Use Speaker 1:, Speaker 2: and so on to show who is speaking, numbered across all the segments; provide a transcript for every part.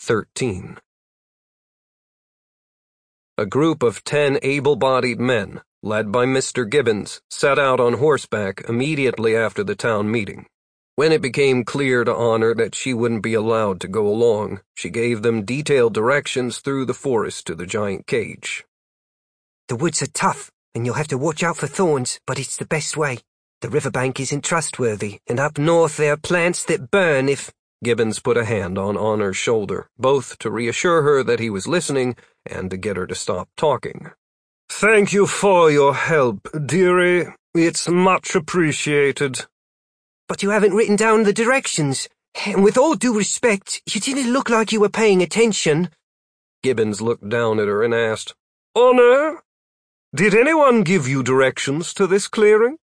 Speaker 1: 13. A group of 10 able-bodied men, led by Mr. Gibbons, set out on horseback immediately after the town meeting. When it became clear to Honor that she wouldn't be allowed to go along, she gave them detailed directions through the forest to the giant cage.
Speaker 2: The woods are tough, and you'll have to watch out for thorns, but it's the best way. The riverbank isn't trustworthy, and up north there are plants that burn if—
Speaker 1: Gibbons put a hand on Honor's shoulder, both to reassure her that he was listening and to get her to stop talking.
Speaker 3: Thank you for your help, dearie. It's much appreciated.
Speaker 2: But you haven't written down the directions, and with all due respect, you didn't look like you were paying attention.
Speaker 1: Gibbons looked down at her and asked,
Speaker 3: Honor, did anyone give you directions to this clearing?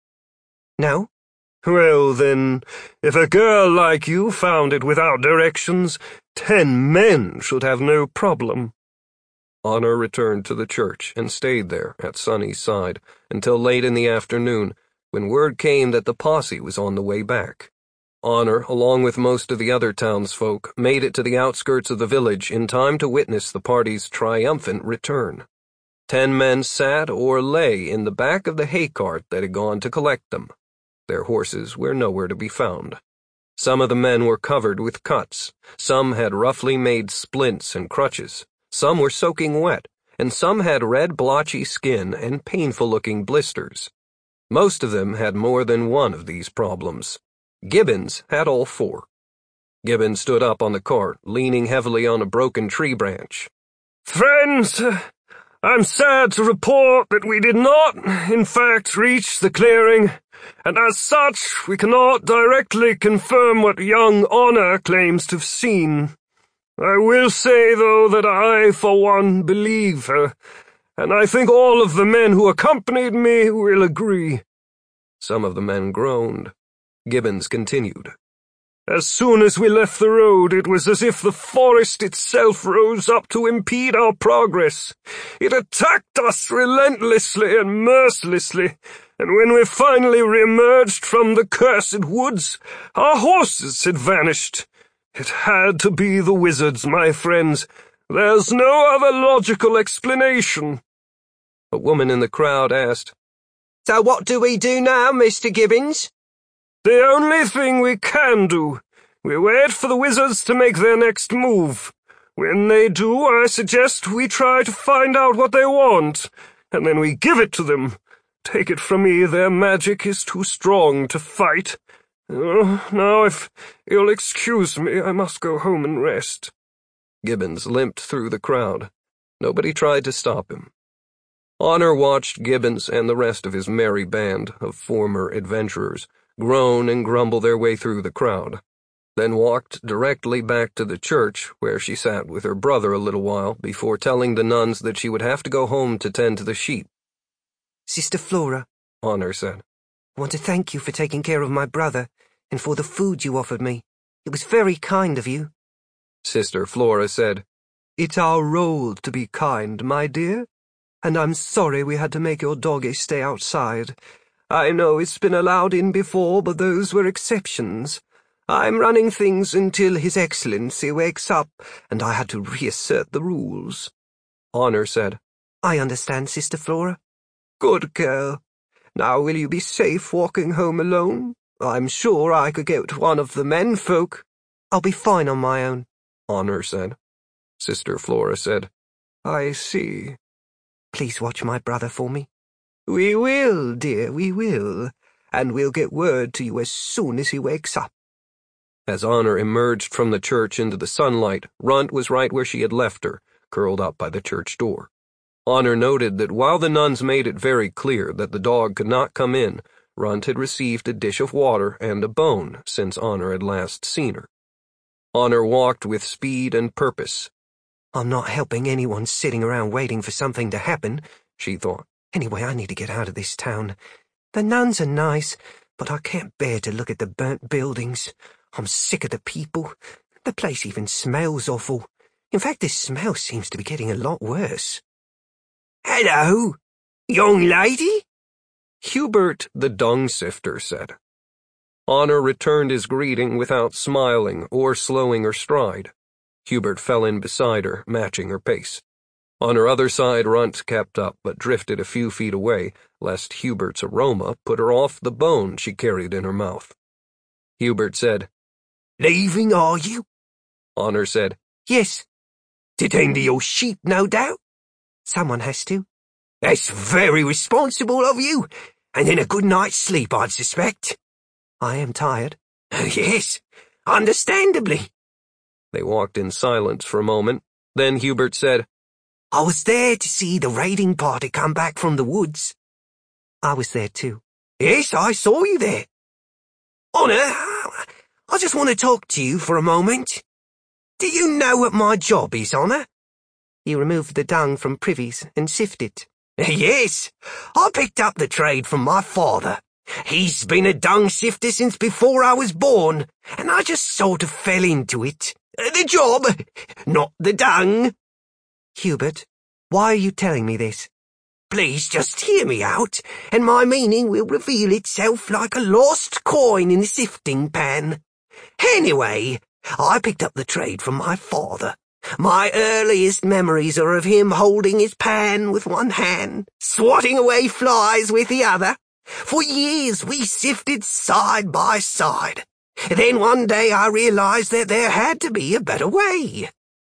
Speaker 2: No.
Speaker 3: Well, then, if a girl like you found it without directions, 10 men should have no problem.
Speaker 1: Honor returned to the church and stayed there at Sonny's side until late in the afternoon, when word came that the posse was on the way back. Honor, along with most of the other townsfolk, made it to the outskirts of the village in time to witness the party's triumphant return. 10 men sat or lay in the back of the hay cart that had gone to collect them. Their horses were nowhere to be found. Some of the men were covered with cuts, some had roughly made splints and crutches, some were soaking wet, and some had red blotchy skin and painful-looking blisters. Most of them had more than one of these problems. Gibbons had all 4. Gibbons stood up on the cart, leaning heavily on a broken tree branch.
Speaker 3: Friends, I'm sad to report that we did not, in fact, reach the clearing, and as such, we cannot directly confirm what young Honor claims to have seen. I will say, though, that I, for one, believe her, and I think all of the men who accompanied me will agree.
Speaker 1: Some of the men groaned. Gibbons continued.
Speaker 3: As soon as we left the road, it was as if the forest itself rose up to impede our progress. It attacked us relentlessly and mercilessly, and when we finally re-emerged from the cursed woods, our horses had vanished. It had to be the wizards, my friends. There's no other logical explanation.
Speaker 1: A woman in the crowd asked,
Speaker 2: So what do we do now, Mr. Gibbons?
Speaker 3: The only thing we can do. We wait for the wizards to make their next move. When they do, I suggest we try to find out what they want, and then we give it to them. Take it from me, their magic is too strong to fight. Now, if you'll excuse me, I must go home and rest.
Speaker 1: Gibbons limped through the crowd. Nobody tried to stop him. Honor watched Gibbons and the rest of his merry band of former adventurers groan and grumble their way through the crowd, then walked directly back to the church, where she sat with her brother a little while before telling the nuns that she would have to go home to tend to the sheep.
Speaker 2: Sister Flora,
Speaker 1: Honor said,
Speaker 2: I want to thank you for taking care of my brother and for the food you offered me. It was very kind of you.
Speaker 1: Sister Flora said,
Speaker 4: It's our role to be kind, my dear, and I'm sorry we had to make your doggy stay outside. I know it's been allowed in before, but those were exceptions. I'm running things until His Excellency wakes up, and I had to reassert the rules.
Speaker 1: Honor said,
Speaker 2: I understand, Sister Flora.
Speaker 4: Good girl. Now will you be safe walking home alone? I'm sure I could get one of the menfolk.
Speaker 2: I'll be fine on my own,
Speaker 1: Honor said. Sister Flora said,
Speaker 4: I see.
Speaker 2: Please watch my brother for me.
Speaker 4: We will, dear, we will, and we'll get word to you as soon as he wakes up.
Speaker 1: As Honor emerged from the church into the sunlight, Runt was right where she had left her, curled up by the church door. Honor noted that while the nuns made it very clear that the dog could not come in, Runt had received a dish of water and a bone since Honor had last seen her. Honor walked with speed and purpose.
Speaker 2: I'm not helping anyone sitting around waiting for something to happen, she thought. Anyway, I need to get out of this town. The nuns are nice, but I can't bear to look at the burnt buildings. I'm sick of the people. The place even smells awful. In fact, this smell seems to be getting a lot worse.
Speaker 5: Hello, young lady?
Speaker 1: Hubert the dung sifter said. Honor returned his greeting without smiling or slowing her stride. Hubert fell in beside her, matching her pace. On her other side, Runt kept up, but drifted a few feet away, lest Hubert's aroma put her off the bone she carried in her mouth. Hubert said,
Speaker 5: "Leaving, are you?"
Speaker 1: Honor said,
Speaker 2: "Yes."
Speaker 5: "To tend to your sheep, no doubt?"
Speaker 2: "Someone has to."
Speaker 5: "That's very responsible of you, and then a good night's sleep, I'd suspect."
Speaker 2: "I am tired."
Speaker 5: "Yes, understandably."
Speaker 1: They walked in silence for a moment. Then Hubert said,
Speaker 5: "I was there to see the raiding party come back from the woods."
Speaker 2: "I was there too."
Speaker 5: "Yes, I saw you there. Honor, I just want to talk to you for a moment. Do you know what my job is, Honor?"
Speaker 2: "You removed the dung from privies and sifted it."
Speaker 5: "Yes, I picked up the trade from my father. He's been a dung sifter since before I was born, and I just sort of fell into it. The job, not the dung."
Speaker 2: "Hubert, why are you telling me this?"
Speaker 5: "Please just hear me out, and my meaning will reveal itself like a lost coin in the sifting pan. Anyway, I picked up the trade from my father. My earliest memories are of him holding his pan with one hand, swatting away flies with the other. For years we sifted side by side. Then one day I realized that there had to be a better way."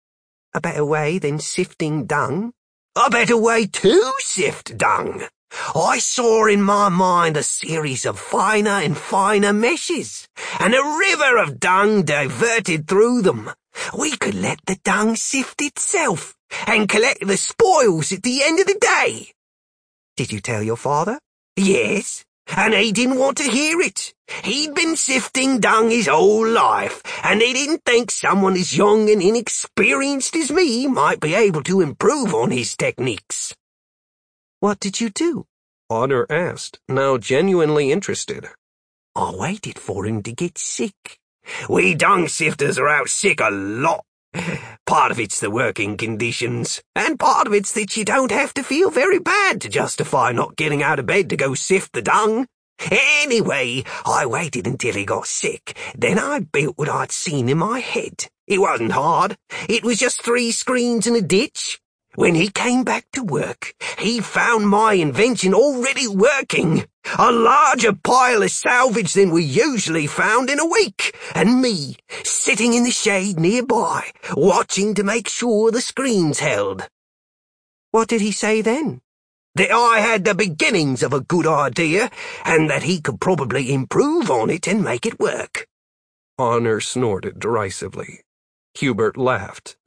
Speaker 2: "A better way than sifting dung?"
Speaker 5: "A better way to sift dung. I saw in my mind a series of finer and finer meshes, and a river of dung diverted through them. We could let the dung sift itself, and collect the spoils at the end of the day."
Speaker 2: "Did you tell your father?"
Speaker 5: "Yes, and he didn't want to hear it. He'd been sifting dung his whole life, and he didn't think someone as young and inexperienced as me might be able to improve on his techniques."
Speaker 2: "What did you do?"
Speaker 1: Honor asked, now genuinely interested.
Speaker 5: "I waited for him to get sick. We dung sifters are out sick a lot. Part of it's the working conditions, and part of it's that you don't have to feel very bad to justify not getting out of bed to go sift the dung. Anyway, I waited until he got sick. Then I built what I'd seen in my head. It wasn't hard. It was just 3 screens and a ditch. When he came back to work, he found my invention already working. A larger pile of salvage than we usually found in a week, and me sitting in the shade nearby, watching to make sure the screens held."
Speaker 2: "What did he say then?"
Speaker 5: "That I had the beginnings of a good idea, and that he could probably improve on it and make it work."
Speaker 1: Honor snorted derisively. Hubert laughed.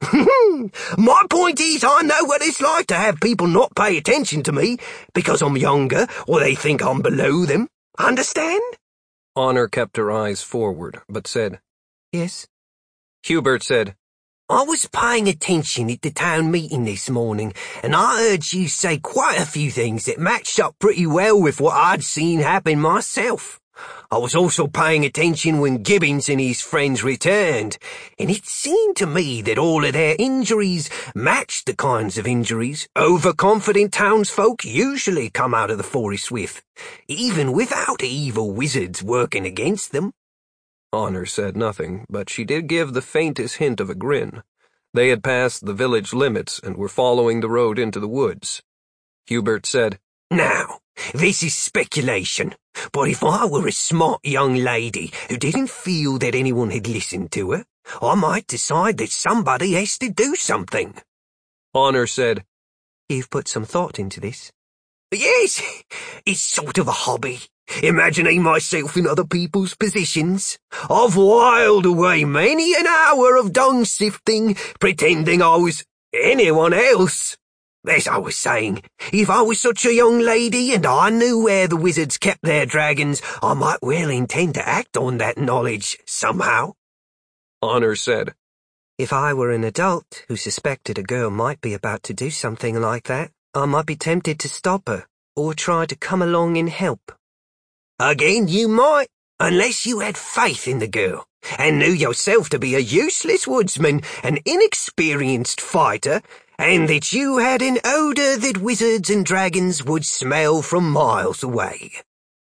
Speaker 5: "My point is, I know what it's like to have people not pay attention to me because I'm younger or they think I'm below them. Understand?"
Speaker 1: Honor kept her eyes forward, but said,
Speaker 2: "Yes."
Speaker 1: Hubert said,
Speaker 5: "I was paying attention at the town meeting this morning, and I heard you say quite a few things that matched up pretty well with what I'd seen happen myself. I was also paying attention when Gibbons and his friends returned, and it seemed to me that all of their injuries matched the kinds of injuries overconfident townsfolk usually come out of the forest with, even without evil wizards working against them."
Speaker 1: Honor said nothing, but she did give the faintest hint of a grin. They had passed the village limits and were following the road into the woods. Hubert said,
Speaker 5: "Now, this is speculation, but if I were a smart young lady who didn't feel that anyone had listened to her, I might decide that somebody has to do something."
Speaker 1: Honor said,
Speaker 2: "You've put some thought into this."
Speaker 5: "Yes, it's sort of a hobby, imagining myself in other people's positions. I've whiled away many an hour of dung sifting, pretending I was anyone else. As I was saying, if I was such a young lady and I knew where the wizards kept their dragons, I might well intend to act on that knowledge somehow."
Speaker 1: Honor said,
Speaker 2: "If I were an adult who suspected a girl might be about to do something like that, I might be tempted to stop her, or try to come along and help."
Speaker 5: "Again, you might, unless you had faith in the girl, and knew yourself to be a useless woodsman, an inexperienced fighter, and that you had an odor that wizards and dragons would smell from miles away."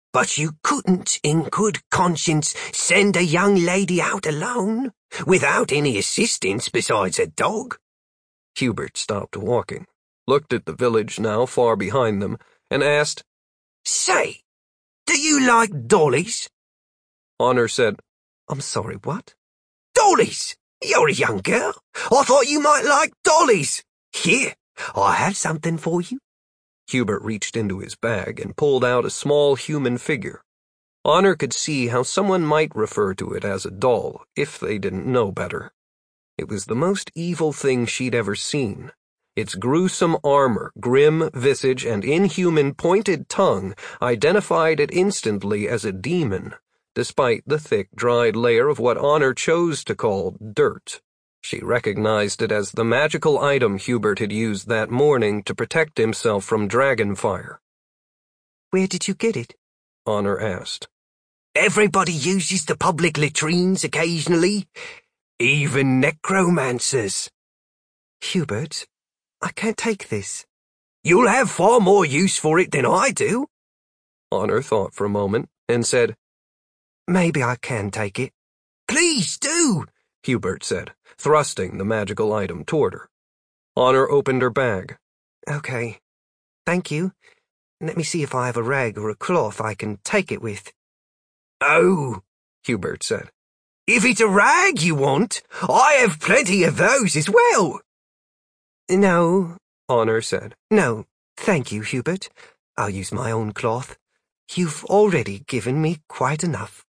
Speaker 5: But you couldn't, in good conscience, send a young lady out alone, without any assistance besides a dog?
Speaker 1: Hubert stopped walking, looked at the village now far behind them, and asked,
Speaker 5: Say, do you like dollies?
Speaker 1: Honor said,
Speaker 2: I'm sorry, what?
Speaker 5: Dollies! You're a young girl. I thought you might like dollies. Here, I have something for you.
Speaker 1: Hubert reached into his bag and pulled out a small human figure. Honor could see how someone might refer to it as a doll, if they didn't know better. It was the most evil thing she'd ever seen. Its gruesome armor, grim visage, and inhuman pointed tongue identified it instantly as a demon, despite the thick, dried layer of what Honor chose to call dirt. She recognized it as the magical item Hubert had used that morning to protect himself from dragon fire.
Speaker 2: Where did you get it?
Speaker 1: Honor asked.
Speaker 5: Everybody uses the public latrines occasionally, even necromancers.
Speaker 2: Hubert, I can't take this.
Speaker 5: You'll have far more use for it than I do.
Speaker 1: Honor thought for a moment and said,
Speaker 2: Maybe I can take it.
Speaker 5: Please do,
Speaker 1: Hubert said, thrusting the magical item toward her. Honor opened her bag.
Speaker 2: Okay. Thank you. Let me see if I have a rag or a cloth I can take it with.
Speaker 5: Oh,
Speaker 1: Hubert said.
Speaker 5: If it's a rag you want, I have plenty of those as well.
Speaker 2: No,
Speaker 1: Honor said.
Speaker 2: No, thank you, Hubert. I'll use my own cloth. You've already given me quite enough.